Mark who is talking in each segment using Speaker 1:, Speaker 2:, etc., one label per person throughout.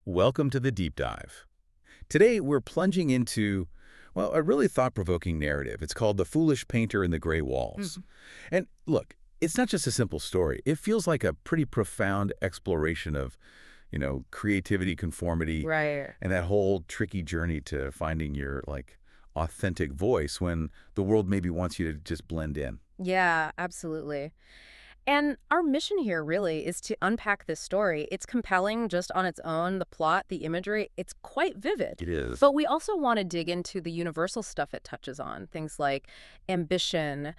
Speaker 1: Welcome to the Deep Dive. Today, we're plunging into, well, a really thought-provoking narrative. It's called The Foolish Painter and the Gray Walls.
Speaker 2: Mhm.
Speaker 1: And look, it's not just a simple story. It feels like a pretty profound exploration of, creativity, conformity,
Speaker 2: Right.
Speaker 1: and that whole tricky journey to finding your, authentic voice when the world maybe wants you to just blend in.
Speaker 2: Yeah, absolutely. And our mission here really is to unpack this story. It's compelling just on its own, the plot, the imagery, it's quite vivid.
Speaker 1: It is.
Speaker 2: But we also want to dig into the universal stuff it touches on, things like ambition,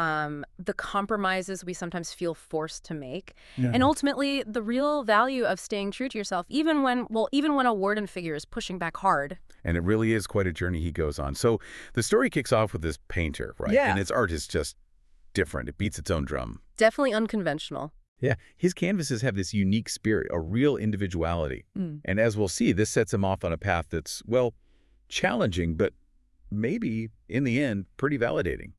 Speaker 2: the compromises we sometimes feel forced to make,
Speaker 1: Yeah.
Speaker 2: and ultimately the real value of staying true to yourself, even when a warden figure is pushing back hard.
Speaker 1: And it really is quite a journey he goes on. So the story kicks off with this painter, right?
Speaker 2: Yeah.
Speaker 1: And its art is just different. It beats its own drum.
Speaker 2: Definitely unconventional.
Speaker 1: Yeah, his canvases have this unique spirit, a real individuality.
Speaker 2: Mm.
Speaker 1: And as we'll see, this sets him off on a path that's, well, challenging, but maybe, in the end, pretty validating.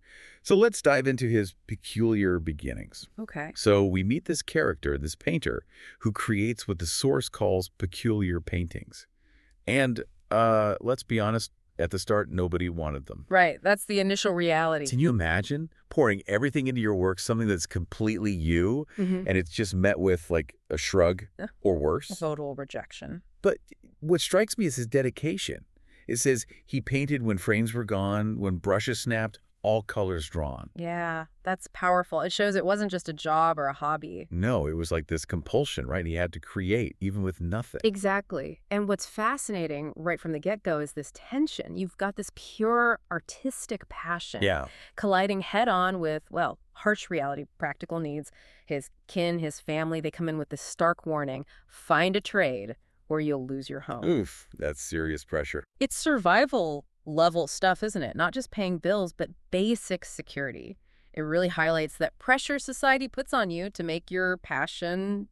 Speaker 1: So let's dive into his peculiar beginnings.
Speaker 2: Okay.
Speaker 1: So we meet this character, this painter, who creates what the source calls peculiar paintings. And let's be honest, at the start, nobody wanted them.
Speaker 2: Right. That's the initial reality.
Speaker 1: Can you imagine pouring everything into your work, something that's completely you,
Speaker 2: Mhm.
Speaker 1: and it's just met with, like, a shrug
Speaker 2: Yeah.
Speaker 1: or worse?
Speaker 2: Total rejection.
Speaker 1: But what strikes me is his dedication. It says he painted when frames were gone, when brushes snapped, all colors drawn.
Speaker 2: Yeah, that's powerful. It shows it wasn't just a job or a hobby.
Speaker 1: No, it was like this compulsion, right? He had to create, even with nothing.
Speaker 2: Exactly. And what's fascinating right from the get-go is this tension. You've got this pure artistic passion
Speaker 1: Yeah.
Speaker 2: colliding head-on with, well, harsh reality, practical needs. His kin, his family, they come in with this stark warning: find a trade or you'll lose your home.
Speaker 1: Oof, that's serious pressure.
Speaker 2: It's survival level stuff, isn't it? Not just paying bills, but basic security. It really highlights that pressure society puts on you to make your passion,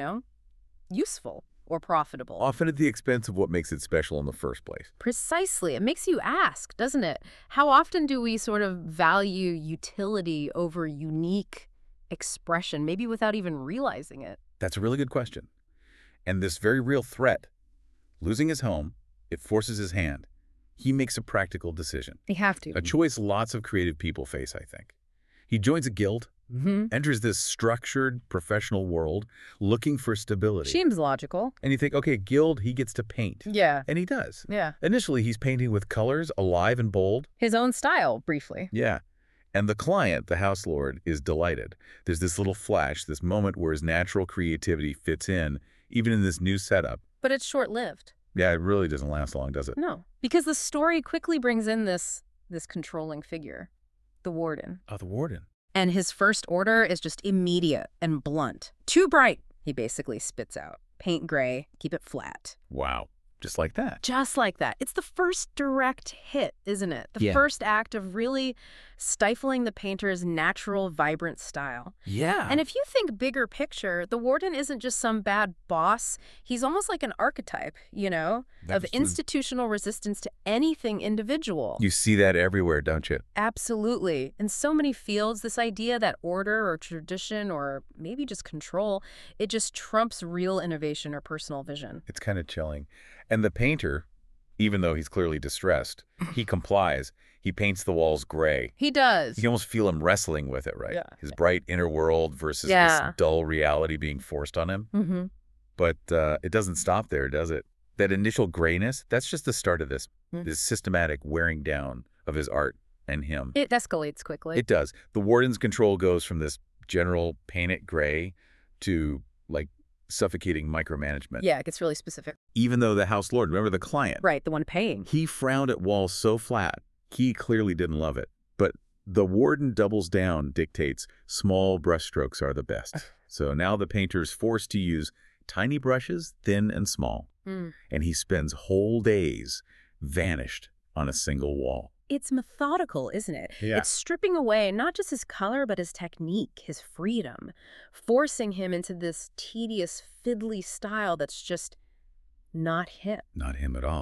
Speaker 2: useful or profitable.
Speaker 1: Often at the expense of what makes it special in the first place.
Speaker 2: Precisely. It makes you ask, doesn't it? How often do we sort of value utility over unique expression, maybe without even realizing it?
Speaker 1: That's a really good question. And this very real threat, losing his home, it forces his hand. He makes a practical decision,
Speaker 2: You have to.
Speaker 1: a choice lots of creative people face, I think. He joins a guild, enters this structured professional world looking for stability.
Speaker 2: Seems logical.
Speaker 1: And you think, okay, guild, he gets to paint.
Speaker 2: Yeah.
Speaker 1: And he does.
Speaker 2: Yeah.
Speaker 1: Initially, he's painting with colors, alive and bold.
Speaker 2: His own style, briefly.
Speaker 1: Yeah. And the client, the house lord, is delighted. There's this little flash, this moment where his natural creativity fits in, even in this new setup.
Speaker 2: But it's short-lived.
Speaker 1: Yeah, it really doesn't last long, does it?
Speaker 2: No, because the story quickly brings in this controlling figure, the warden.
Speaker 1: Oh, the warden.
Speaker 2: And his first order is just immediate and blunt. Too bright, he basically spits out. Paint gray, keep it flat.
Speaker 1: Wow. Just like that.
Speaker 2: Just like that. It's the first direct hit, isn't it? The
Speaker 1: Yeah.
Speaker 2: first act of really stifling the painter's natural, vibrant style.
Speaker 1: Yeah.
Speaker 2: And if you think bigger picture, the warden isn't just some bad boss. He's almost like an archetype, of
Speaker 1: That's true.
Speaker 2: institutional resistance to anything individual.
Speaker 1: You see that everywhere, don't you?
Speaker 2: Absolutely. In so many fields, this idea that order or tradition or maybe just control, it just trumps real innovation or personal vision.
Speaker 1: It's kind of chilling. And the painter, even though he's clearly distressed, he complies. He paints the walls gray.
Speaker 2: He does.
Speaker 1: You can almost feel him wrestling with it, right?
Speaker 2: Yeah.
Speaker 1: His bright inner world versus
Speaker 2: Yeah.
Speaker 1: this dull reality being forced on him.
Speaker 2: Mm-hmm.
Speaker 1: But it doesn't stop there, does it? That initial grayness, that's just the start of this systematic wearing down of his art and him.
Speaker 2: It escalates quickly.
Speaker 1: It does. The warden's control goes from this general paint it gray to, like, suffocating micromanagement.
Speaker 2: Yeah, it gets really specific.
Speaker 1: Even though the house lord, remember the client,
Speaker 2: Right, the one paying.
Speaker 1: he frowned at walls so flat, he clearly didn't love it. But the warden doubles down, dictates small brushstrokes are the best. So now the painter's forced to use tiny brushes, thin and small. And he spends whole days vanished on a single wall.
Speaker 2: It's methodical, isn't it?
Speaker 1: Yeah.
Speaker 2: It's stripping away not just his color, but his technique, his freedom, forcing him into this tedious, fiddly style that's just not him.
Speaker 1: Not him at all.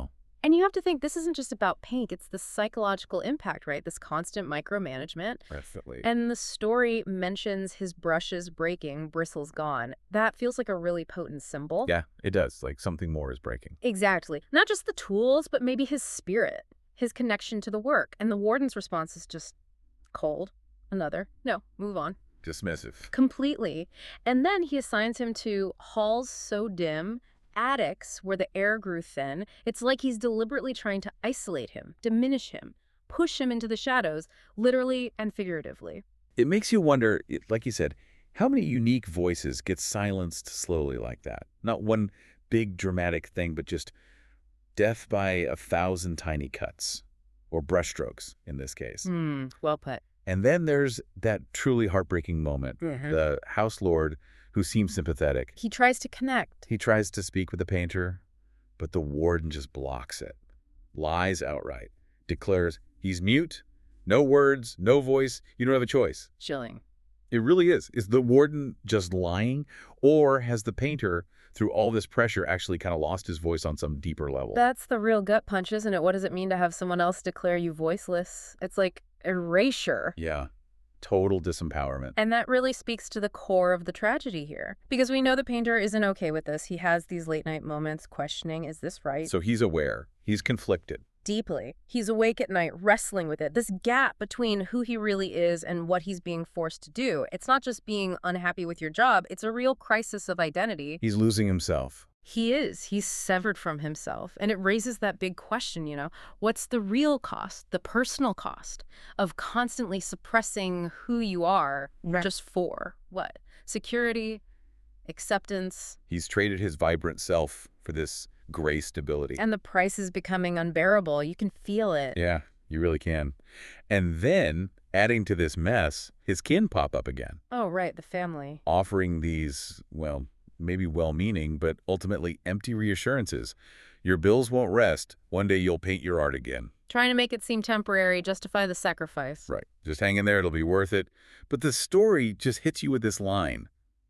Speaker 2: And you have to think this isn't just about paint. It's the psychological impact, right? This constant micromanagement.
Speaker 1: Definitely.
Speaker 2: And the story mentions his brushes breaking, bristles gone. That feels like a really potent symbol.
Speaker 1: Yeah, it does. Like something more is breaking.
Speaker 2: Exactly. Not just the tools, but maybe his spirit, his connection to the work. And the warden's response is just cold. Another. No, move on.
Speaker 1: Dismissive.
Speaker 2: Completely. And then he assigns him to halls so dim, attics where the air grew thin. It's like he's deliberately trying to isolate him, diminish him, push him into the shadows, literally and figuratively.
Speaker 1: It makes you wonder, like you said, how many unique voices get silenced slowly like that? Not one big dramatic thing, but just death by 1,000 tiny cuts, or brushstrokes in this case.
Speaker 2: Well put.
Speaker 1: And then there's that truly heartbreaking moment. The house lord who seems sympathetic.
Speaker 2: He tries to connect.
Speaker 1: He tries to speak with the painter, but the warden just blocks it. Lies outright. Declares he's mute, no words, no voice, you don't have a choice.
Speaker 2: Chilling.
Speaker 1: It really is. Is the warden just lying, or has the painter, through all this pressure, actually kind of lost his voice on some deeper level?
Speaker 2: That's the real gut punch, isn't it? What does it mean to have someone else declare you voiceless? It's like erasure.
Speaker 1: Yeah. Total disempowerment.
Speaker 2: And that really speaks to the core of the tragedy here. Because we know the painter isn't okay with this. He has these late night moments questioning, is this right?
Speaker 1: So he's aware. He's conflicted.
Speaker 2: Deeply. He's awake at night wrestling with it. This gap between who he really is and what he's being forced to do. It's not just being unhappy with your job. It's a real crisis of identity.
Speaker 1: He's losing himself.
Speaker 2: He is. He's severed from himself. And it raises that big question, what's the real cost, the personal cost of constantly suppressing who you are just for what? Security, acceptance.
Speaker 1: He's traded his vibrant self for this gray stability.
Speaker 2: And the price is becoming unbearable. You can feel it.
Speaker 1: Yeah, you really can. And then, adding to this mess, his kin pop up again.
Speaker 2: Oh, right, the family.
Speaker 1: Offering these, well, maybe well-meaning, but ultimately empty reassurances. Your bills won't rest. One day you'll paint your art again.
Speaker 2: Trying to make it seem temporary, justify the sacrifice.
Speaker 1: Right. Just hang in there. It'll be worth it. But the story just hits you with this line.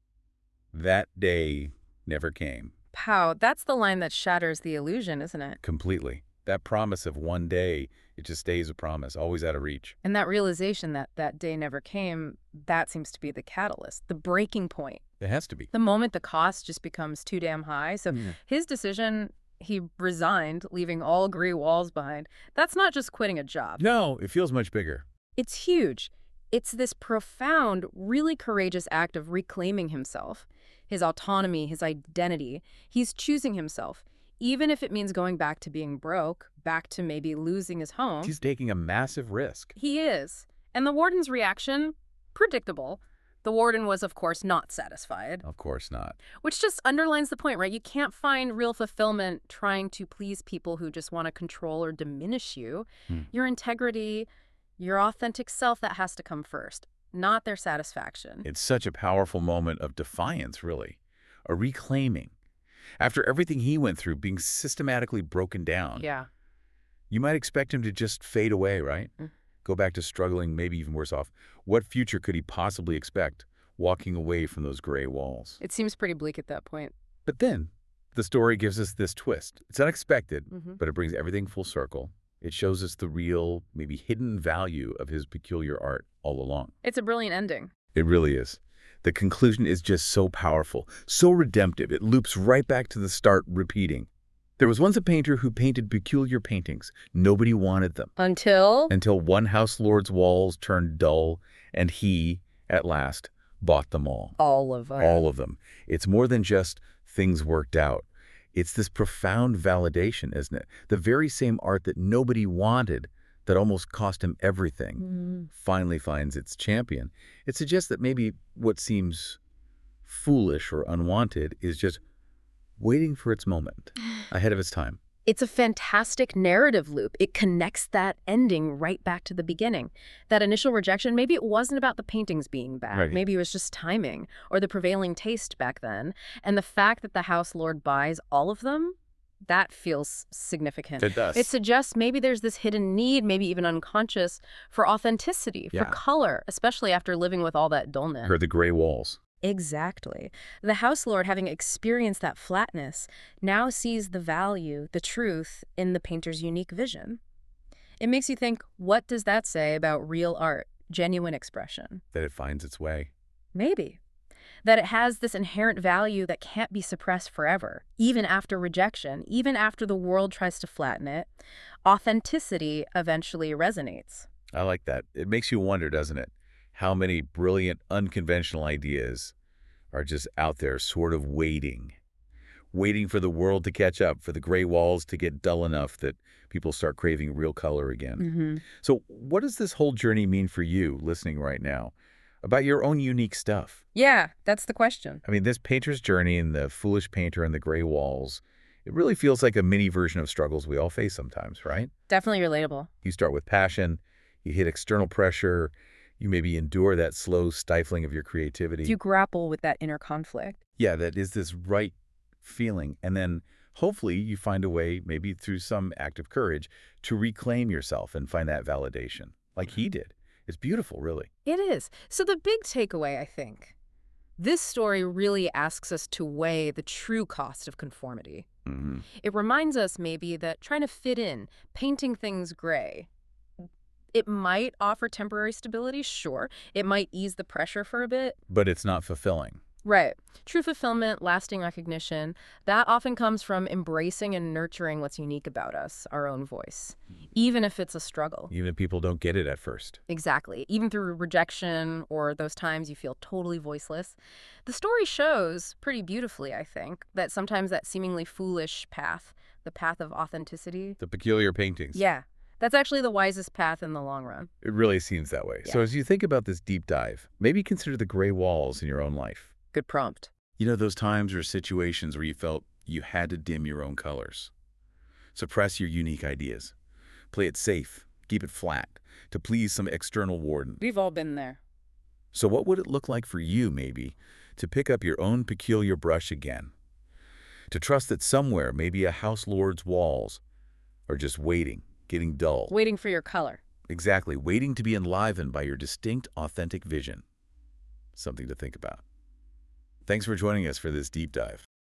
Speaker 1: That day never came.
Speaker 2: Pow, that's the line that shatters the illusion, isn't it?
Speaker 1: Completely. That promise of one day, it just stays a promise, always out of reach.
Speaker 2: And that realization that that day never came, that seems to be the catalyst, the breaking point.
Speaker 1: It has to be.
Speaker 2: The moment the cost just becomes too damn high. So his decision, he resigned, leaving all gray walls behind. That's not just quitting a job.
Speaker 1: No, it feels much bigger.
Speaker 2: It's huge. It's this profound, really courageous act of reclaiming himself, his autonomy, his identity. He's choosing himself, even if it means going back to being broke, back to maybe losing his home.
Speaker 1: He's taking a massive risk.
Speaker 2: He is. And the warden's reaction? Predictable. The warden was, of course, not satisfied.
Speaker 1: Of course not.
Speaker 2: Which just underlines the point, right? You can't find real fulfillment trying to please people who just want to control or diminish you. Your integrity, your authentic self, that has to come first, not their satisfaction.
Speaker 1: It's such a powerful moment of defiance, really. A reclaiming. After everything he went through, being systematically broken down.
Speaker 2: Yeah.
Speaker 1: You might expect him to just fade away, right? Go back to struggling, maybe even worse off. What future could he possibly expect walking away from those gray walls?
Speaker 2: It seems pretty bleak at that point.
Speaker 1: But then the story gives us this twist. It's unexpected, but it brings everything full circle. It shows us the real, maybe hidden value of his peculiar art all along.
Speaker 2: It's a brilliant ending.
Speaker 1: It really is. The conclusion is just so powerful, so redemptive. It loops right back to the start, repeating. There was once a painter who painted peculiar paintings. Nobody wanted them.
Speaker 2: Until
Speaker 1: one house lord's walls turned dull, and he, at last, bought them all.
Speaker 2: all of them.
Speaker 1: All of them. It's more than just things worked out. It's this profound validation, isn't it? The very same art that nobody wanted, that almost cost him everything, finally finds its champion. It suggests that maybe what seems foolish or unwanted is just waiting for its moment, ahead of its time.
Speaker 2: It's a fantastic narrative loop. It connects that ending right back to the beginning. That initial rejection, maybe it wasn't about the paintings being bad.
Speaker 1: Right.
Speaker 2: Maybe it was just timing or the prevailing taste back then. And the fact that the house lord buys all of them, that feels significant.
Speaker 1: It does.
Speaker 2: It suggests maybe there's this hidden need, maybe even unconscious, for authenticity, for
Speaker 1: Yeah.
Speaker 2: color, especially after living with all that dullness.
Speaker 1: Heard the gray walls.
Speaker 2: Exactly. The house lord, having experienced that flatness, now sees the value, the truth, in the painter's unique vision. It makes you think, what does that say about real art, genuine expression?
Speaker 1: That it finds its way.
Speaker 2: Maybe. That it has this inherent value that can't be suppressed forever, even after rejection, even after the world tries to flatten it. Authenticity eventually resonates.
Speaker 1: I like that. It makes you wonder, doesn't it? How many brilliant, unconventional ideas are just out there sort of waiting for the world to catch up, for the gray walls to get dull enough that people start craving real color again.
Speaker 2: Mm-hmm.
Speaker 1: So what does this whole journey mean for you listening right now about your own unique stuff?
Speaker 2: Yeah, that's the question.
Speaker 1: I mean, this painter's journey and the foolish painter and the gray walls, it really feels like a mini version of struggles we all face sometimes, right?
Speaker 2: Definitely relatable.
Speaker 1: You start with passion, you hit external pressure, you maybe endure that slow stifling of your creativity.
Speaker 2: You grapple with that inner conflict.
Speaker 1: Yeah, that is this right feeling. And then hopefully you find a way, maybe through some act of courage, to reclaim yourself and find that validation, like he did. It's beautiful, really.
Speaker 2: It is. So the big takeaway, I think, this story really asks us to weigh the true cost of conformity.
Speaker 1: Mm-hmm.
Speaker 2: It reminds us maybe that trying to fit in, painting things gray, it might offer temporary stability, sure. It might ease the pressure for a bit.
Speaker 1: But it's not fulfilling.
Speaker 2: Right. True fulfillment, lasting recognition, that often comes from embracing and nurturing what's unique about us, our own voice, even if it's a struggle.
Speaker 1: Even if people don't get it at first.
Speaker 2: Exactly. Even through rejection or those times you feel totally voiceless. The story shows pretty beautifully, I think, that sometimes that seemingly foolish path, the path of authenticity.
Speaker 1: The peculiar paintings.
Speaker 2: Yeah. That's actually the wisest path in the long run.
Speaker 1: It really seems that way.
Speaker 2: Yeah.
Speaker 1: So as you think about this deep dive, maybe consider the gray walls in your own life.
Speaker 2: Good prompt.
Speaker 1: You know, those times or situations where you felt you had to dim your own colors. Suppress your unique ideas. Play it safe. Keep it flat to please some external warden.
Speaker 2: We've all been there.
Speaker 1: So what would it look like for you, maybe, to pick up your own peculiar brush again? To trust that somewhere, maybe a house lord's walls are just waiting, getting dull.
Speaker 2: Waiting for your color.
Speaker 1: Exactly, waiting to be enlivened by your distinct, authentic vision. Something to think about. Thanks for joining us for this deep dive.